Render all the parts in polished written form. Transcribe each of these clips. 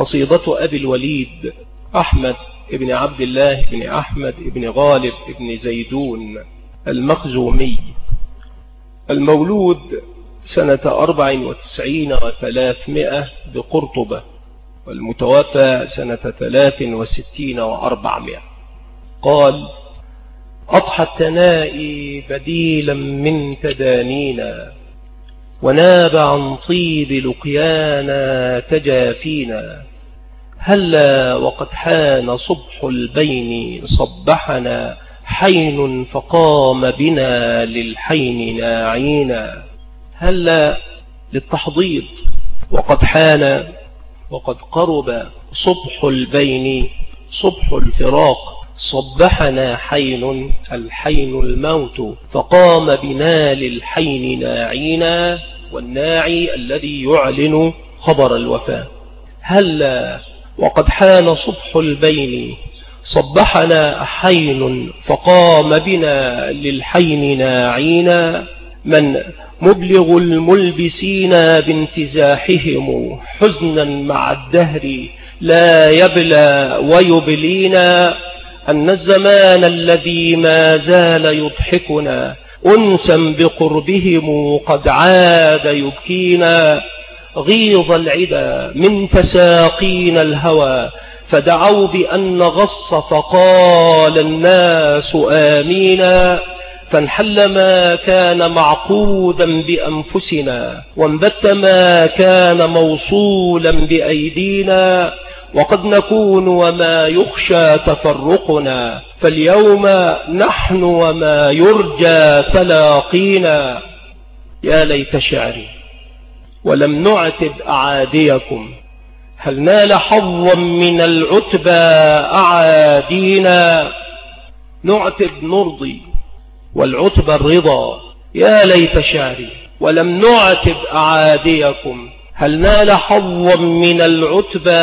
قصيدة أبي الوليد أحمد ابن عبد الله بن أحمد ابن غالب ابن زيدون المخزومي، المولود سنة 94 و300 بقرطبة، والمتوفى سنة 63 و400. قال: أضحى التنائي بديلا من تدانينا، وناب عن طيب لقيانا تجافينا. هلا وقد حان صبح البين صبحنا، حين فقام بنا للحين ناعينا. هلا للتحضيض، وقد حان وقد قرب صبح البين صبح الفراق، صبحنا حين الحين الموت، فقام بنا للحين ناعينا، والناعي الذي يعلن خبر الوفاة. هلا وقد حان صبح البين صبحنا حين فقام بنا للحين ناعينا. من مبلغ الملبسين بانتزاحهم حزنا مع الدهر لا يبلى ويبلينا، أن الزمان الذي ما زال يضحكنا أنسا بقربهم قد عاد يبكينا. غيظ العدا من تساقين الهوى، فدعوا بأن نغص فقال الناس آمينا. فانحل ما كان معقودا بأنفسنا، وانبت ما كان موصولا بأيدينا. وقد نكون وما يخشى تفرقنا، فاليوم نحن وما يرجى تلاقينا. يا ليت شعري ولم نعتب أعاديكم، هل نال حظا من العتبى أعادينا. نعتب نرضي والعتبى الرضا، يا ليت شعري ولم نعتب أعاديكم، هل نال حظا من العتبى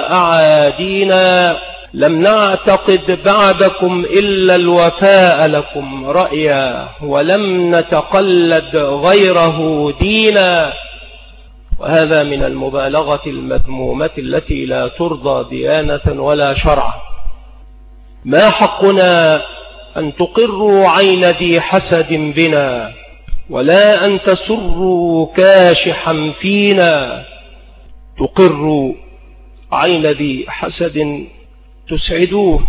أعادينا. لم نعتقد بعدكم إلا الوفاء لكم رأيا، ولم نتقلد غيره دينا. وهذا من المبالغة المذمومة التي لا ترضى ديانة ولا شرعا. ما حقنا أن تقروا عين ذي حسد بنا، ولا أن تسروا كاشحا فينا. تقروا عين ذي حسد تسعدوه،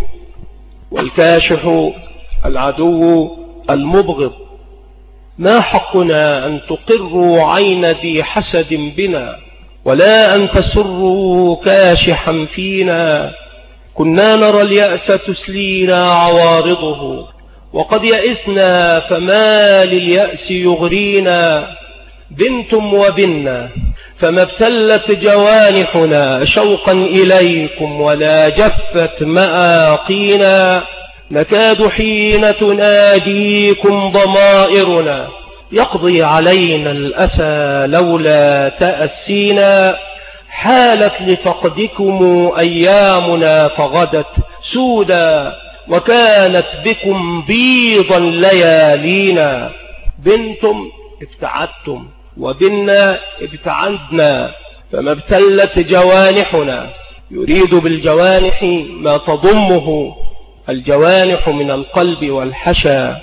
والكاشح العدو المبغض. ما حقنا أن تقروا عين ذي حسد بنا، ولا أن تسروا كاشحا فينا. كنا نرى اليأس تسلينا عوارضه، وقد يئسنا فما لليأس يغرينا. بنتم وبنا فما ابتلت جوانحنا شوقا إليكم، ولا جفت مآقينا. نكاد حين تناديكم ضمائرنا يقضي علينا الأسى لولا تأسينا. حالت لفقدكم أيامنا فغدت سودا، وكانت بكم بيضا ليالينا. بنتم ابتعدتم، وبنا ابتعدنا، فما ابتلت جوانحنا. يريد بالجوانح ما تضمه الجوانح من القلب والحشا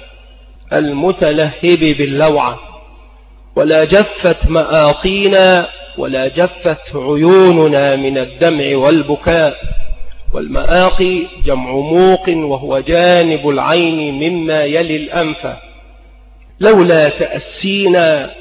المتلهب باللوعة. ولا جفت مآقينا، ولا جفت عيوننا من الدمع والبكاء. والمآقي جمع موق، وهو جانب العين مما يلي الأنف. لولا تأسينا،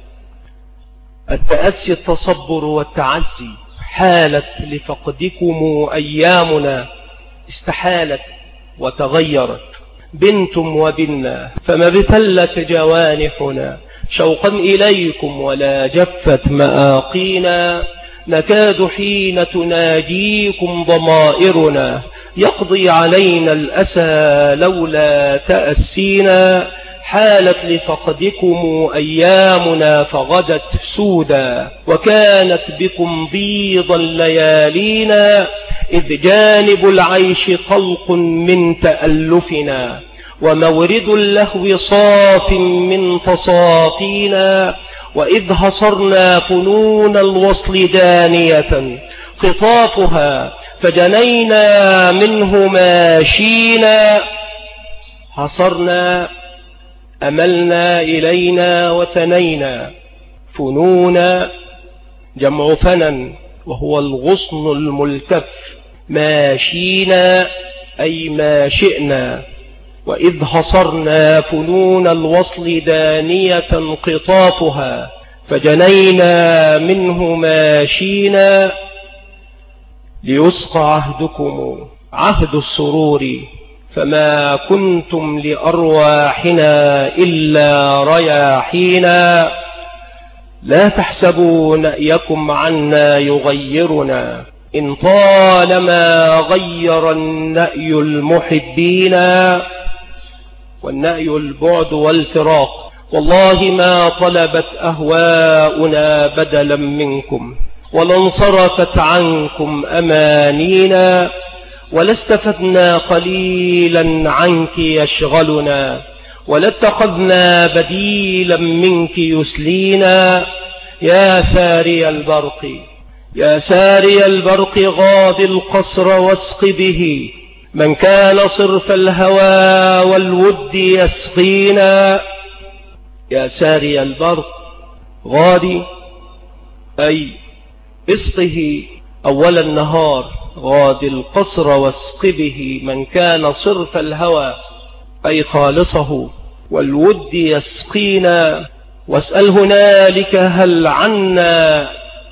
التأسي التصبر والتعزي. حالت لفقدكم أيامنا، استحالت وتغيرت. بنتم وبنا فما ابتلت جوانحنا شوقا إليكم، ولا جفت مآقينا. نكاد حين تناجيكم ضمائرنا يقضي علينا الأسى لولا تأسينا. حالت لفقدكم أيامنا فغدت سودا، وكانت بكم بيضا ليالينا. إذ جانب العيش طلق من تألفنا، ومورد اللهو صاف من تصافينا. وإذ هصرنا فنون الوصل دانية، قطافها فجنينا منه ما شينا حصرنا أملنا إلينا وثنينا فنونا جمع فنن وهو الغصن الملتف ما شينا أي ما شئنا وإذ حصرنا فنون الوصل دانية قطافها فجنينا منه ما شينا ليسقى عهدكم عهد السرور فما كنتم لأرواحنا إلا رياحينا لا تحسبوا نأيكم عنا يغيرنا إن طالما غير النأي المحبين والنأي البعد والفراق والله ما طلبت أهواؤنا بدلا منكم ولا انصرفت عنكم أمانينا ولا استفدنا قليلا عنك يشغلنا ولا اتخذنا بديلا منك يسلينا يا ساري البرق يا ساري البرق غاض القصر واسق به من كان صرف الهوى والود يسقينا يا ساري البرق غادي أي اسقه أول النهار غاد القصر واسق به من كان صرف الهوى أي خالصه والود يسقينا واسأل هنالك هل عنا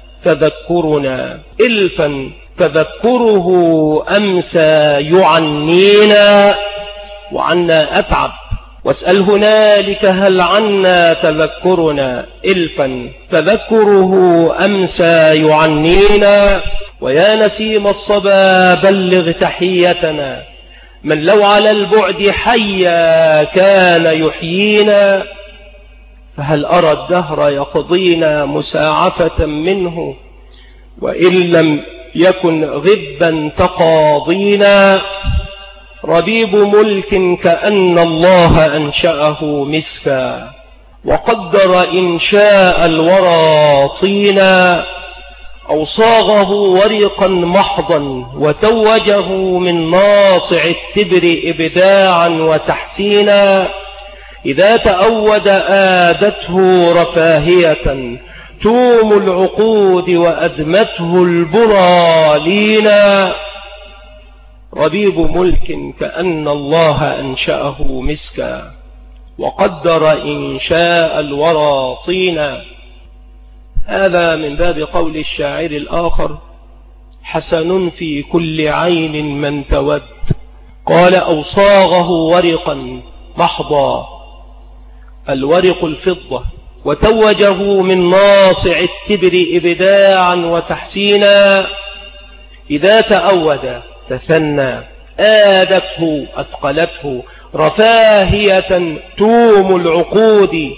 تذكرنا إلفا تذكره أمسى يعنينا وعنا أتعب واسأل هنالك هل عنا تذكرنا إلفا تذكره أمسى يعنينا ويا نسيم الصبا بلغ تحيتنا من لو على البعد حيا كان يحيينا فهل أرى الدهر يقضينا مساعفة منه وإن لم يكن غبا تقاضينا ربيب ملك كأن الله أنشأه مسكا وقدر إنشاء الورى طينا أو صاغه ورقا محضا وتوجه من ناصع التبر إبداعا وتحسينا إذا تأود آدته رفاهية توم العقود وأدمته البرالينا ربيب ملك كأن الله أنشأه مسكا وقدر إنشاء الورى طينا. هذا من باب قول الشاعر الآخر حسن في كل عين من تود قال أو صاغه ورقا محضا الورق الفضة وتوجه من ناصع التبر إبداعا وتحسينا إذا تأود تثنى آدته أثقلته رفاهية توم العقود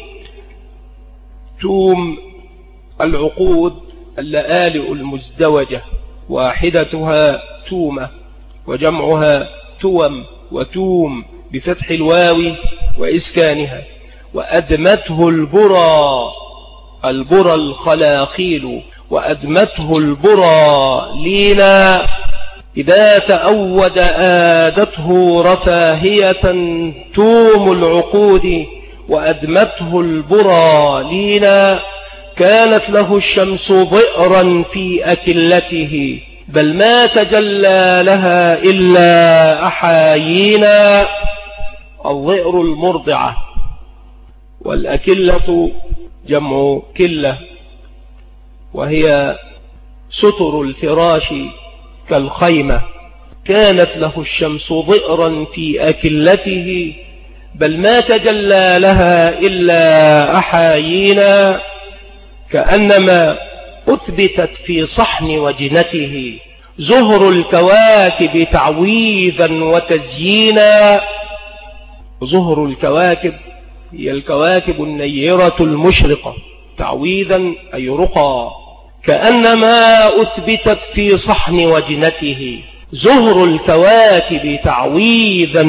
توم العقود اللآلئ المزدوجة واحدتها تومة وجمعها توم وتوم بفتح الواو وإسكانها وأدمته البرى البرى الخلاخيل وأدمته البرى لينا إذا تأود آدته رفاهية توم العقود وأدمته البرى لينا كانت له الشمس ضئرا في أكلته بل ما تجلى لها إلا أحايينا الضئر المرضعة والأكلة جمع كلة وهي ستر الفراش كالخيمة كانت له الشمس ضئرا في أكلته بل ما تجلى لها إلا أحايينا كأنما أثبتت في صحن وجنته زهر الكواكب تعويذا وتزيينا زهر الكواكب هي الكواكب النيرة المشرقة تعويذا أي رقى كأنما أثبتت في صحن وجنته زهر الكواكب تعويذا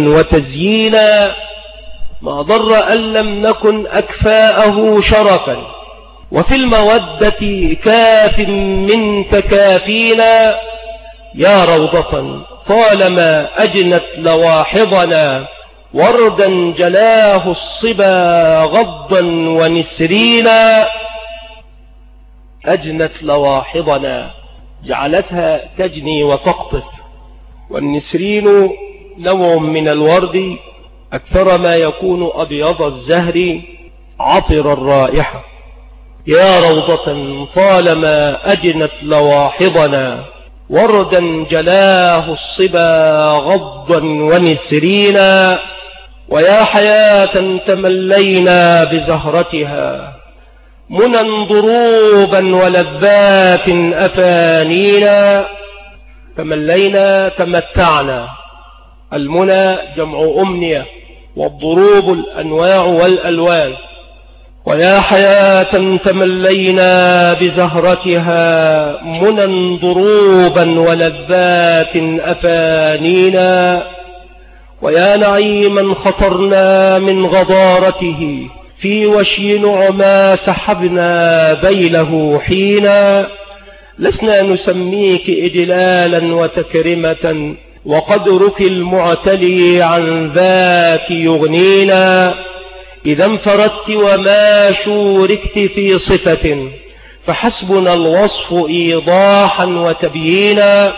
وتزيينا ما ضر أن لم نكن أكفاءه شرفا وفي المودة كاف من تكافينا. يا روضة طالما أجنت لواحظنا، وردا جلاه الصبا غضا ونسرينا. أجنت لواحظنا جعلتها تجني وتقطف، والنسرين نوع من الورد أكثر ما يكون أبيض الزهر عطر الرائحة. يا روضة طالما أجنت لواحظنا، وردا جلاه الصبا غضا ونسرينا. ويا حياة تملينا بزهرتها، منى ضروبا ولذات أفانينا. تملينا تمتعنا، المنى جمع أمنية، والضروب الأنواع والألوان. ويا حياة تملينا بزهرتها، منى ضروبا ولذات أفانينا. ويا نعيما خطرنا من غضارته، في وشي نعما سحبنا ذيله حينا. لسنا نسميك إجلالا وتكرمة، وقدرك المعتلي عن ذاك يغنينا. إذا انفردت وما شوركت في صفة، فحسبنا الوصف إيضاحا وتبيينا.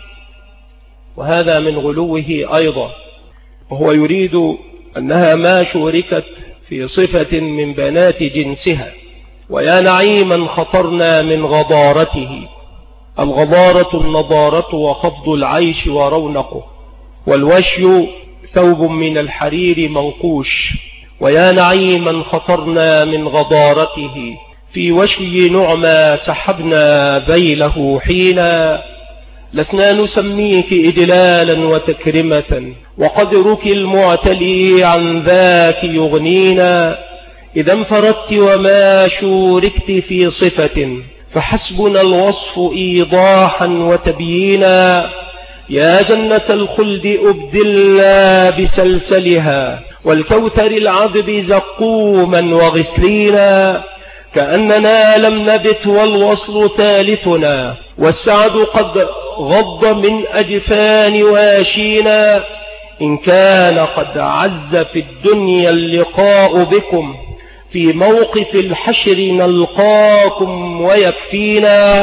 وهذا من غلوه أيضا، وهو يريد أنها ما شوركت في صفة من بنات جنسها. ويا نعيما خطرنا من غضارته. الغضارة النضارة وخفض العيش ورونقه، والوشي ثوب من الحرير منقوش. ويا نعيما خطرنا من غضارته، في وشي نعما سحبنا ذيله حينا. لسنا نسميك إجلالا وتكرمة، وقدرك المعتلي عن ذاك يغنينا. إذا انفردت وما شوركت في صفة، فحسبنا الوصف إيضاحا وتبيينا. يا جنة الخلد أبدلنا بسلسلها، والكوثر العذب زقوما وغسلينا. كأننا لم نبت والوصل ثالثنا، والسعد قد غض من أجفان واشينا. إن كان قد عز في الدنيا اللقاء بكم، في موقف الحشر نلقاكم ويكفينا.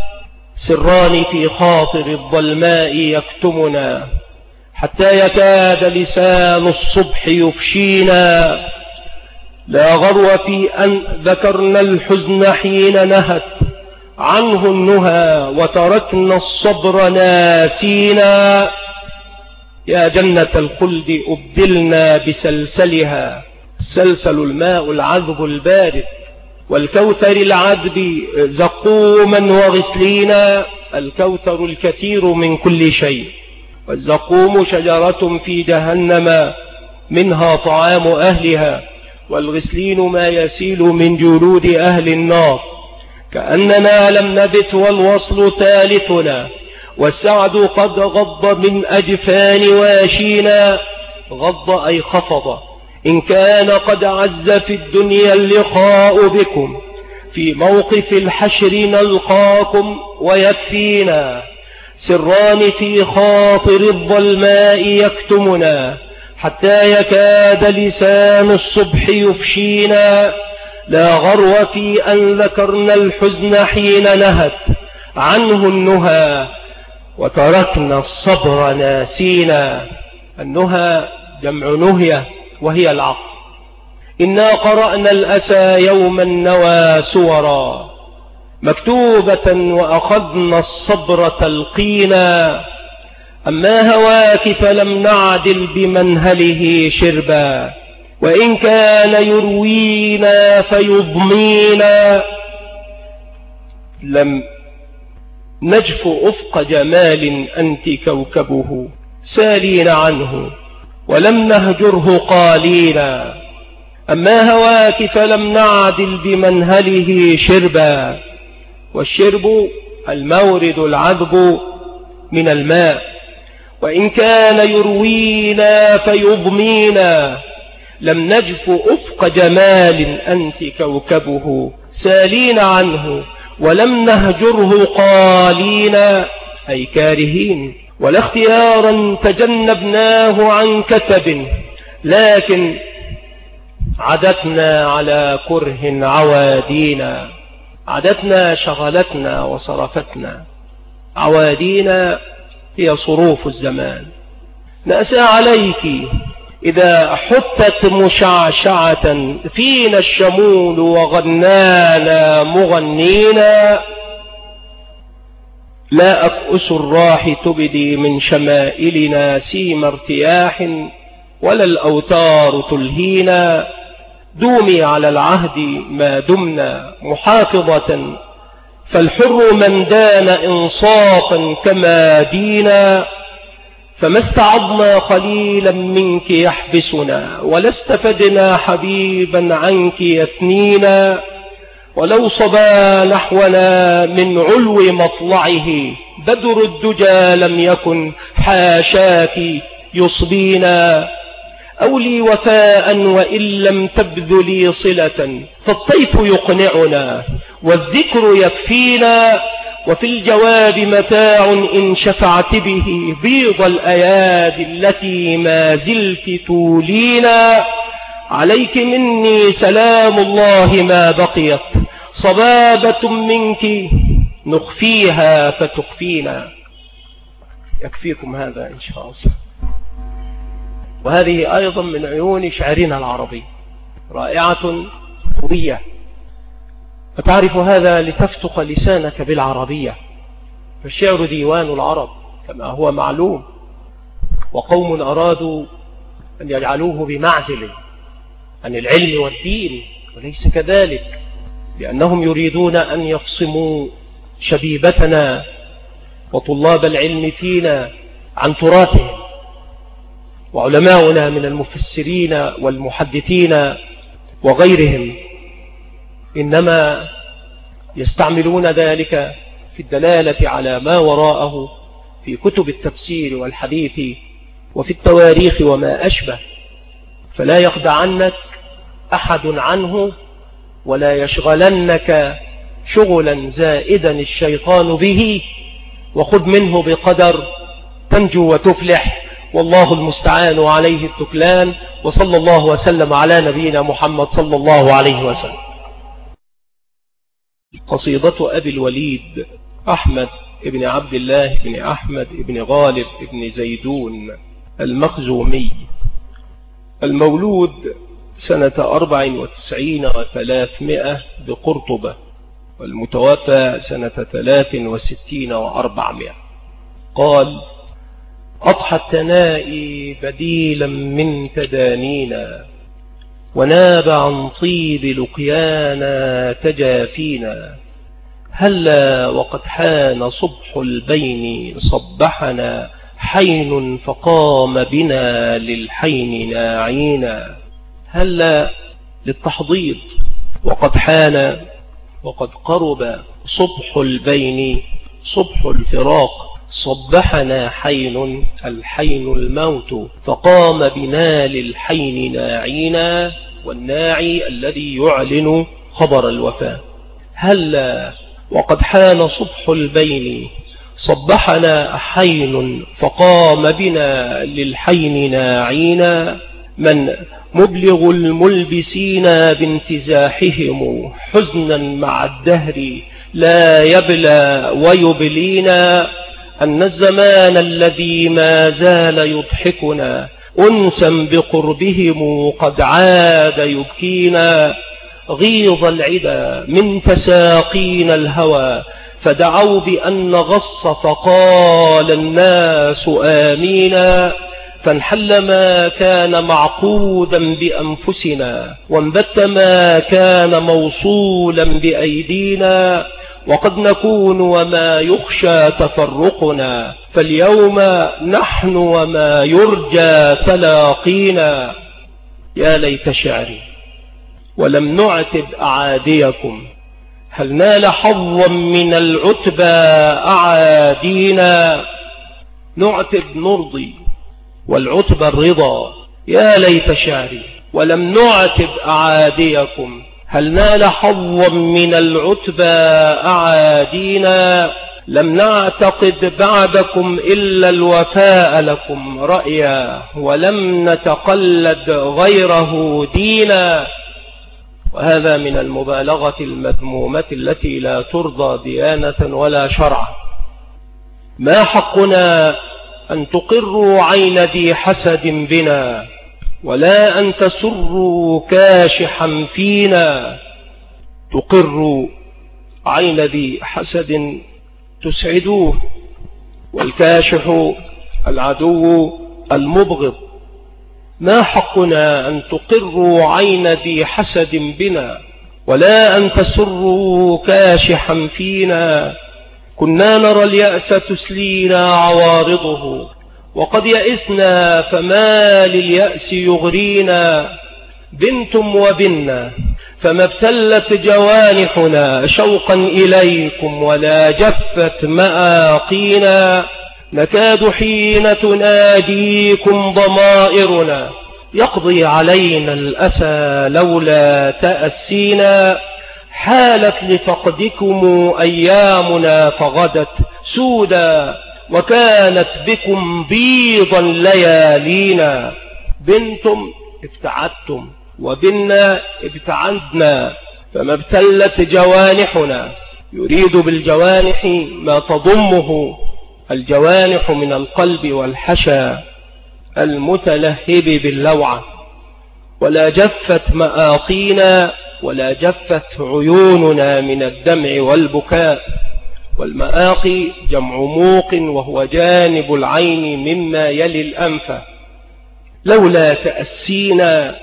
سران في خاطر الظلماء يكتمنا، حتى يكاد لسان الصبح يفشينا. لا غرو في أن ذكرنا الحزن حين نهت عنه النهى، وتركنا الصبر ناسينا. يا جنة الخلد أبدلنا بسلسلها، سلسل الماء العذب البارد، والكوثر العذب زقوما وغسلينا. الكوثر الكثير من كل شيء، والزقوم شجرة في جهنم منها طعام أهلها، والغسلين ما يسيل من جلود أهل النار. كأننا لم نبت والوصل ثالثنا، والسعد قد غض من أجفان واشينا. غض أي خفض. إن كان قد عز في الدنيا اللقاء بكم، في موقف الحشر نلقاكم ويكفينا. سران في خاطر الظلماء يكتمنا، حتى يكاد لسان الصبح يفشينا. لا غرو في أن ذكرنا الحزن حين نهت عنه النهى، وتركنا الصبر ناسينا. النهى جمع نهية، وهي العقل. إنا قرأنا الأسى يوما نوى سورا، مكتوبة وأخذنا الصبر تلقينا. أما هواك فلم نعدل بمنهله شربا، وإن كان يروينا فيضمينا. لم نجف أفق جمال أنت كوكبه سالين عنه، ولم نهجره قالينا. أما هواك فلم نعدل بمنهله شربا، والشرب المورد العذب من الماء. وإن كان يروينا فيضمينا. لم نجف أفق جمال أنت كوكبه سالين عنه ولم نهجره قالين أي كارهين، ولا اختيارا تجنبناه عن كتب، لكن عدتنا على كره عوادينا. عدتنا شغلتنا وصرفتنا، عوادينا هي صروف الزمان. نأسى عليك إذا حتت مشعشعة فينا الشمول وغنانا مغنينا. لا أكأس الراح تبدي من شمائلنا سيم ارتياح، ولا الأوتار تلهينا. دومي على العهد ما دمنا محافظة، فالحر من دان إنصافا كما دينا. فما استعضنا خليلا منك يحبسنا، ولا استفدنا حبيبا عنك يثنينا. ولو صبا نحونا من علو مطلعه بدر الدجى لم يكن حاشاك يصبينا. أولي وفاء وإن لم تبذلي صلة، فالطيف يقنعنا والذكر يكفينا. وفي الجواب متاع إن شفعت به بيض الأيادي التي ما زلت تولينا. عليك مني سلام الله ما بقيت صبابة منك نخفيها فتخفينا. يكفيكم هذا إن شاء الله. وهذه أيضا من عيون شعرنا العربي، رائعة قوية. فتعرف هذا لتفتق لسانك بالعربية، فالشعر ديوان العرب كما هو معلوم، وقوم أرادوا أن يجعلوه بمعزل عن العلم والدين، وليس كذلك، لأنهم يريدون أن يفصموا شبيبتنا وطلاب العلم فينا عن تراثهم. وعلماؤنا من المفسرين والمحدثين وغيرهم إنما يستعملون ذلك في الدلالة على ما وراءه في كتب التفسير والحديث وفي التواريخ وما أشبه، فلا يخدعنك أحد عنه، ولا يشغلنك شغلا زائدا الشيطان به، وخذ منه بقدر تنجو وتفلح، والله المستعان وعليه التكلان. وصلى الله وسلم على نبينا محمد صلى الله عليه وسلم. قصيدة أبي الوليد أحمد ابن عبد الله بن أحمد ابن غالب ابن زيدون المخزومي، المولود سنة 94 و300 بقرطبة، والمتوفى سنة 63 و400. قال: أضحى التنائي بديلا من تدانينا، وناب عن طيب لقيانا تجافينا. هلا وقد حان صبح البين صبحنا، حين فقام بنا للحين ناعينا. هلا للتحضيض، وقد حان وقد قرب صبح البين صبح الفراق، صبحنا حين الحين الموت، فقام بنا للحين ناعينا. والناعي الذي يعلن خبر الوفاة. هلا وقد حان صبح البين صبحنا حين فقام بنا للحين ناعينا. من مبلغ الملبسين بانتزاحهم حزنا مع الدهر لا يبلى ويبلينا. أن الزمان الذي ما زال يضحكنا أنسا بقربهم قد عاد يبكينا. غيظ العدا من تساقين الهوى فدعوا بأن غص، فقال الناس آمينا. فانحل ما كان معقودا بأنفسنا، وانبت ما كان موصولا بأيدينا. وقد نكون وما يخشى تفرقنا، فاليوم نحن وما يرجى تلاقينا. يا ليت شعري ولم نعتب أعاديكم، هل نال حظا من العتبى أعادينا. نعتب نرضي والعتبى الرضا. يا ليت شعري ولم نعتب أعاديكم، هل نال حظا من العتبى أعادينا، لم نعتقد بعدكم إلا الوفاء لكم رأيا، ولم نتقلد غيره دينا. وهذا من المبالغة المذمومة التي لا ترضى ديانة ولا شرعا. ما حقنا أن تقروا عين ذي حسد بنا، ولا أن تسروا كاشحا فينا. تقروا عين ذي حسد تسعدوه، والكاشح العدو المبغض. ما حقنا أن تقروا عين ذي حسد بنا، ولا أن تسروا كاشحا فينا. كنا نرى اليأس تسلينا عوارضه، وقد يئسنا فما لليأس يغرينا. بنتم وبنا فما ابتلت جوانحنا شوقا إليكم، ولا جفت مآقينا. نكاد حين تناديكم ضمائرنا يقضي علينا الأسى لولا تأسينا. حالت لفقدكم أيامنا فغدت سودا، وكانت بكم بيضا ليالينا. بنتم ابتعدتم، وبنا ابتعدنا، فما ابتلت جوانحنا. يريد بالجوانح ما تضمه الجوانح من القلب والحشا المتلهب باللوعة. ولا جفت مآقينا، ولا جفت عيوننا من الدمع والبكاء. والمآقي جمع موق، وهو جانب العين مما يلي الأنف. لولا تأسينا،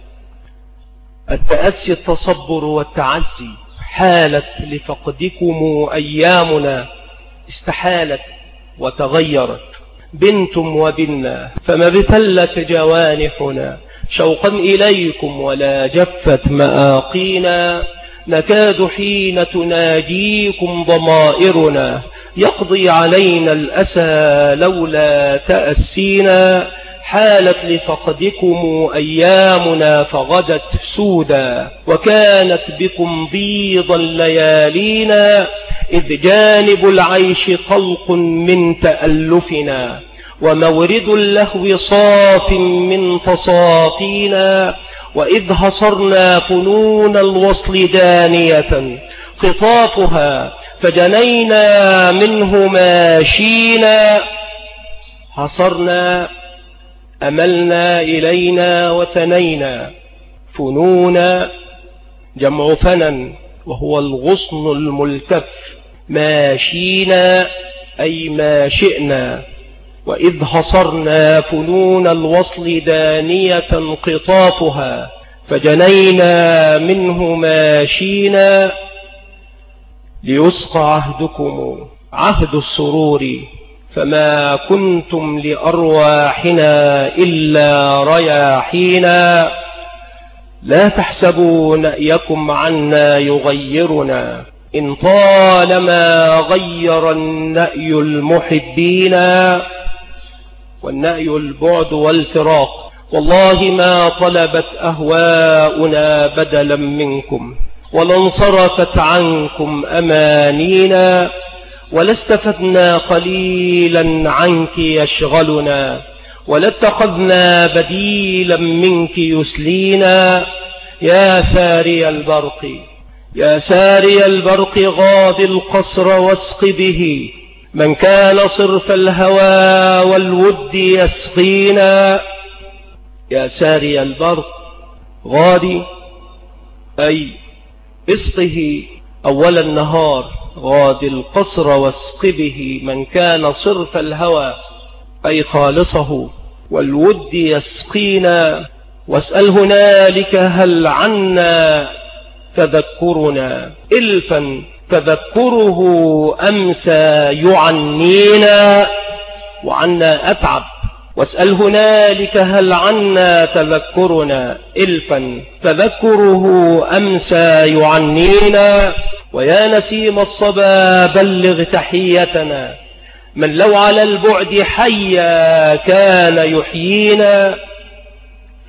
التأسي التصبر والتعزي. حالت لفقدكم أيامنا، استحالت وتغيرت. بنتم وبنا فما ابتلت جوانحنا شوقا إليكم، ولا جفت مآقينا. نكاد حين تناجيكم ضمائرنا يقضي علينا الأسى لولا تأسينا. حالت لفقدكم أيامنا فغدت سودا، وكانت بكم بيضا ليالينا. إذ جانب العيش طلق من تألفنا، ومورد اللهو صاف من تصافينا. وإذ هصرنا فنون الوصل دانية خطافها، فجنينا منه ماشينا. هصرنا أملنا إلينا وثنينا. فنون جمع فنن، وهو الغصن الملتف. ماشينا أي ما شئنا. وإذ هصرنا فنون الوصل دانية قطافها، فجنينا منه ماشينا. ليسقى عهدكم عهد السرور، فما كنتم لأرواحنا إلا رياحينا. لا تحسبوا نأيكم عنا يغيرنا، إن طالما غير النأي المحبين. والنأي البعد والفراق. والله ما طلبت أهواؤنا بدلا منكم، ولا انصرفت عنكم أمانينا. ولا استفدنا قليلا عنك يشغلنا، ولا اتخذنا بديلا منك يسلينا. يا ساري البرق، يا ساري البرق غاض القصر واسق به، من كان صرف الهوى والود يسقينا. يا ساري البرق غادي أي اسقه أول النهار، غاد القصر واسق به، من كان صرف الهوى أي خالصه، والود يسقينا. واسأل هنالك هل عنا تذكرنا، إلفا تذكره أمسى يعنينا، وعنا أتعب. واسأل هنالك هل عنا تذكرنا، إلفا تذكره أمسى يعنينا. ويا نسيم الصبا بلغ تحيتنا، من لو على البعد حيا كان يحيينا.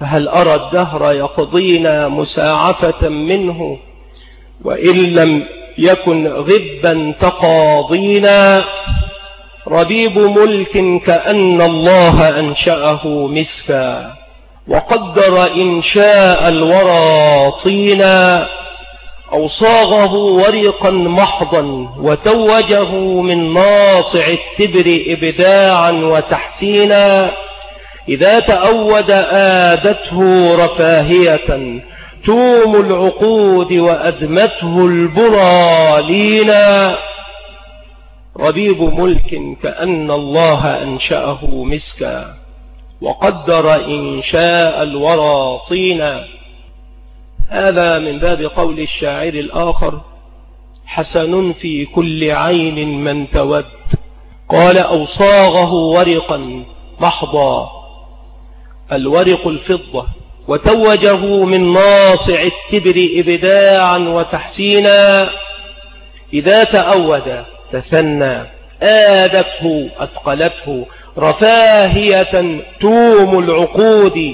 فهل أرى الدهر يقضينا مساعفة منه، وإن لم يكن غبا تقاضينا. ربيب ملك كأن الله أنشأه مسكا، وقدر إنشاء الورى طينا، أو صاغه ورقا محضا وتوجه من ناصع التبر إبداعا وتحسينا. إذا تأود آدته رفاهية توم العقود وأدمته البرى لينا. ربيب ملك كأن الله أنشأه مسكا، وقدر إنشاء الورى طينا. هذا من باب قول الشاعر الآخر: حسن في كل عين من تود. قال: أو صاغه ورقا محضا، الورق الفضة، وتوجه من ناصع التبر إبداعا وتحسينا. إذا تأود تثنى، آدته أثقلته، رفاهية توم العقود.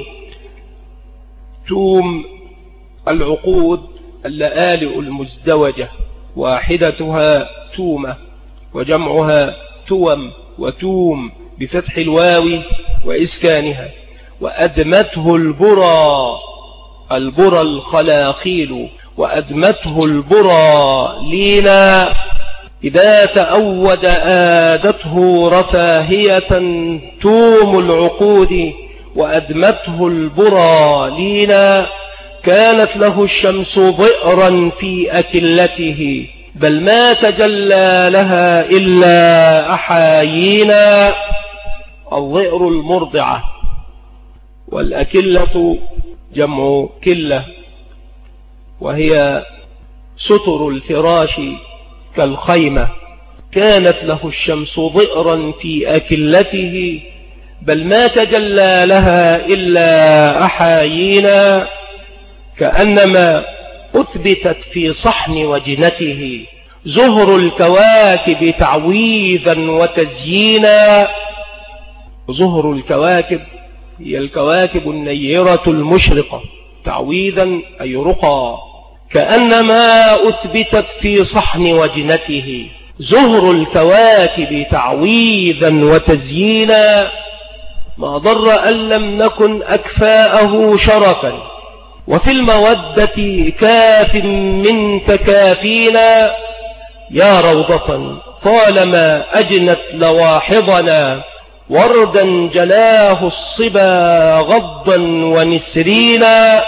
توم العقود اللآلئ المزدوجة، واحدتها تومة، وجمعها توم وتوم بفتح الواو وإسكانها. وأدمته البرى، البرى الخلاخيل، وأدمته البرى لينا. إذا تأود آدته رفاهية توم العقود، وأدمته البرى لينا. كانت له الشمس ضئرا في أكلته، بل ما تجلى لها إلا أحايينا. الضئر المرضعة، والأكلة جمع كلة، وهي ستر الفراش كالخيمة. كانت له الشمس ضئرا في أكلته، بل ما تجلى لها إلا أحايينا. كأنما أثبتت في صحن وجنته زهر الكواكب تعويذا وتزيينا. زهر الكواكب هي الكواكب النيرة المشرقة، تعويذا أي رقى. كأنما أثبتت في صحن وجنته زهر الكواكب تعويذا وتزيينا. ما ضر أن لم نكن أكفاءه شرفا، وفي المودة كاف من تكافينا. يا روضة طالما أجنت لواحضنا، وردا جلاه الصبا غضا ونسرينا.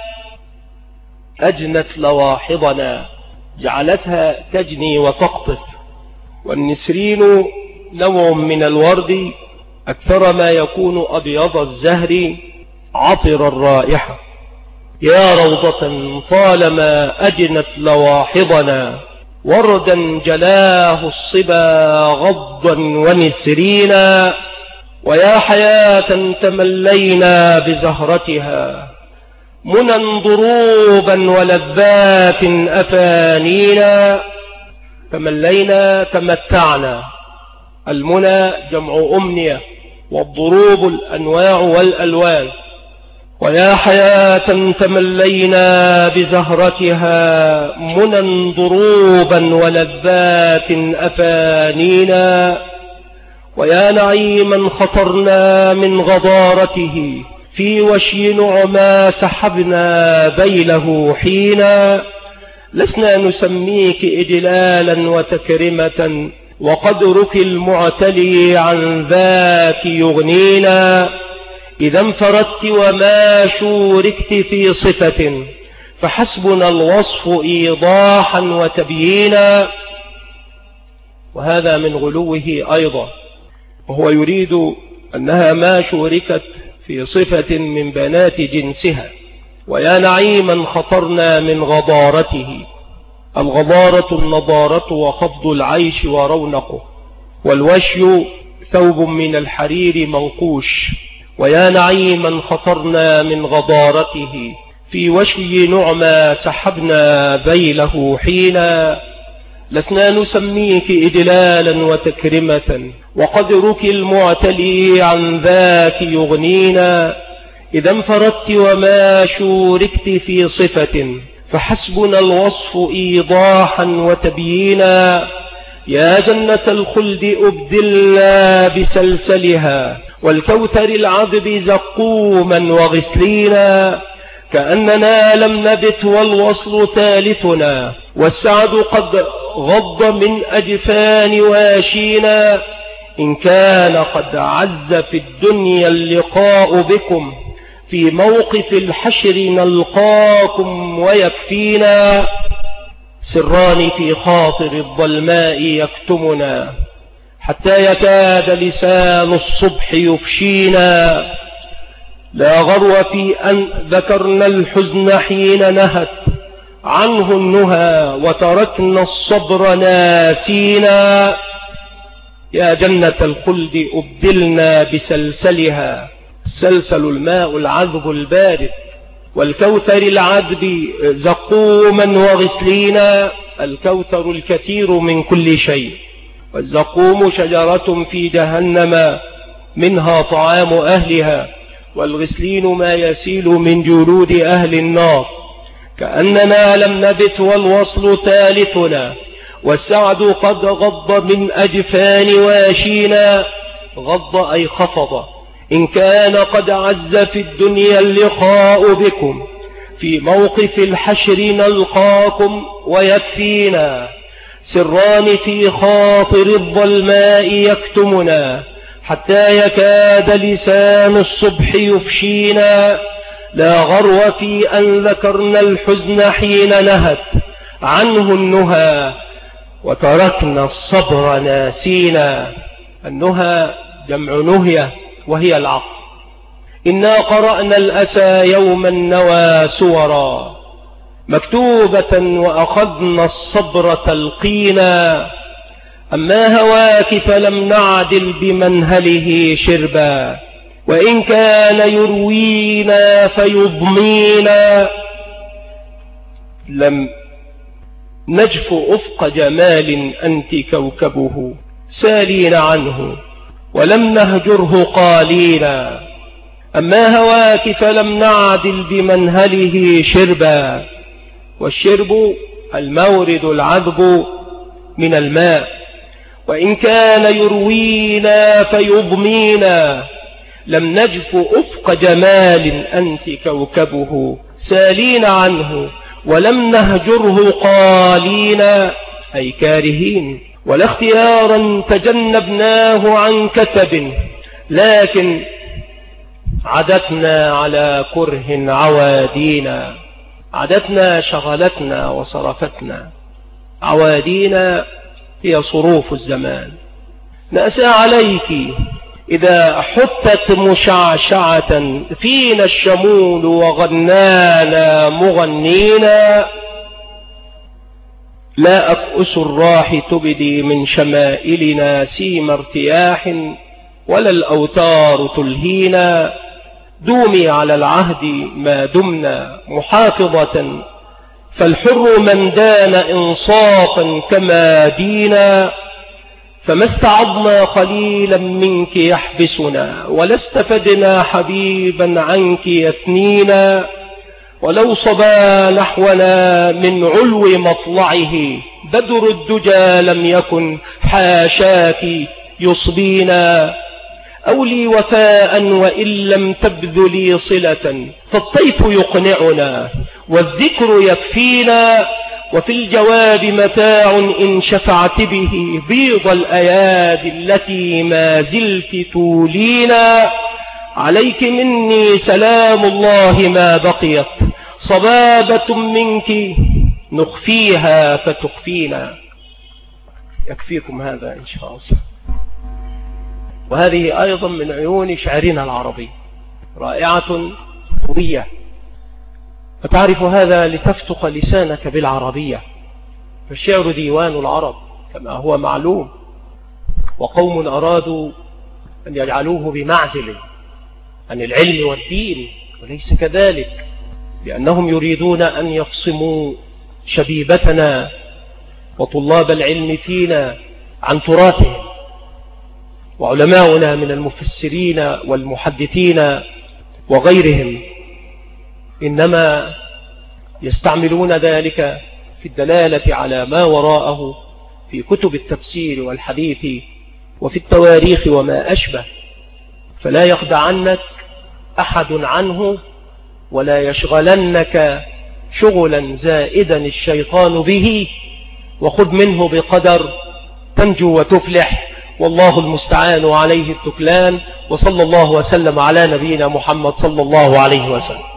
أجنت لواحضنا، جعلتها تجني وتقطف. والنسرين نوع من الورد أكثر ما يكون أبيض الزهر عطر الرائحة. يا روضة طالما أجنت لواحضنا، وردا جلاه الصبا غضا ونسرينا. ويا حياة تملينا بزهرتها، منى ضروبا ولذات أفانينا. تملينا تمتعنا، المنى جمع أمنية، والضروب الأنواع والألوان. ويا حياة تملينا بزهرتها، منى ضروبا ولذات أفانينا. ويا نعيما خطرنا من غضارته، في وشي نعما سحبنا بيله حينا. لسنا نسميك إجلالا وتكرمة، وقدرك المعتلي عن ذاك يغنينا. إذا انفردت وما شوركت في صفة، فحسبنا الوصف إيضاحا وتبيينا. وهذا من غلوه أيضا، وهو يريد أنها ما شوركت في صفة من بنات جنسها. ويا نعيما خطرنا من غضارته. الغضارة النضارة وخفض العيش ورونقه، والوشي ثوب من الحرير منقوش. ويا نعيما خطرنا من غضارته، في وشي نعما سحبنا ذيله حينا. لسنا نسميك إجلالا وتكرمة، وقدرك المعتلي عن ذاك يغنينا. إذا انفردت وما شوركت في صفة فحسبنا الوصف إيضاحا وتبيينا. يا جنة الخلد أبدلنا بسلسلها والكوثر العذب زقوما وغسلينا. كأننا لم نبت والوصل ثالثنا والسعد قد غض من أجفان واشينا. إن كان قد عز في الدنيا اللقاء بكم في موقف الحشر نلقاكم ويكفينا. سران في خاطر الظلماء يكتمنا حتى يكاد لسان الصبح يفشينا. لا غرو في أن ذكرنا الحزن حين نهت عنه النهى وتركنا الصبر ناسينا. يا جنة الخلد أبدلنا بسلسلها، السلسل الماء العذب البارد، والكوثر العذب زقوما وغسلينا. الكوثر الكثير من كل شيء، والزقوم شجرة في جهنم منها طعام أهلها، والغسلين ما يسيل من جلود أهل النار. كأننا لم نبت والوصل ثالثنا والسعد قد غض من أجفان واشينا. غض أي خفض. إن كان قد عز في الدنيا اللقاء بكم في موقف الحشر نلقاكم ويكفينا. سران في خاطر الظلماء يكتمنا حتى يكاد لسان الصبح يفشينا. لا غرو في أن ذكرنا الحزن حين نهت عنه النهى وتركنا الصبر ناسينا. النهى جمع نهية وهي العقل. إنا قرأنا الأسى يوم النوى سورا مكتوبة وأخذنا الصبر تلقينا. أما هواك فلم نعدل بمنهله شربا وإن كان يروينا فيضمينا. لم نجف أفق جمال أنت كوكبه سالين عنه ولم نهجره قالينا. أما هواك فلم نعدل بمنهله شربا، والشرب المورد العذب من الماء. وإن كان يروينا فيضمينا. لم نجف أفق جمال أنت كوكبه سالين عنه ولم نهجره قالينا أي كارهين. ولا اختيارا تجنبناه عن كتب لكن عدتنا على كره عوادينا. عدتنا شغلتنا وصرفتنا. عوادينا هي صروف الزمان. نأسى عليك إذا حتت مشعشعة فينا الشمول وغنانا مغنينا. لا أكؤس الراح تبدي من شمائلنا سيم ارتياح ولا الأوتار تلهينا. دومي على العهد ما دمنا محافظة فالحر من دان إنصافا كما دينا. فما استعضنا قليلا منك يحبسنا ولا استفدنا حبيبا عنك يثنينا. ولو صبا نحونا من علو مطلعه بدر الدجى لم يكن حاشاك يصبينا. أولي وفاء وإن لم تبذلي صلة فالطيف يقنعنا والذكر يكفينا. وفي الجواب متاع إن شفعت به بيض الأيادي التي ما زلت تولينا. عليك مني سلام الله ما بقيت صبابة منك نخفيها فتخفينا. يكفيكم هذا إن شاء الله. وهذه أيضا من عيون شعرنا العربي رائعة قوية. فتعرف هذا لتفتق لسانك بالعربية. فالشعر ديوان العرب كما هو معلوم، وقوم أرادوا أن يجعلوه بمعزل عن العلم والدين، وليس كذلك، لأنهم يريدون أن يفصموا شبيبتنا وطلاب العلم فينا عن تراثهم. وعلماؤنا من المفسرين والمحدثين وغيرهم إنما يستعملون ذلك في الدلالة على ما وراءه في كتب التفسير والحديث وفي التواريخ وما أشبه، فلا يخدعنك أحد عنه ولا يشغلنك شغلا زائدا الشيطان به، وخذ منه بقدر تنجو وتفلح، والله المستعان وعليه التكلان. وصلى الله وسلم على نبينا محمد صلى الله عليه وسلم.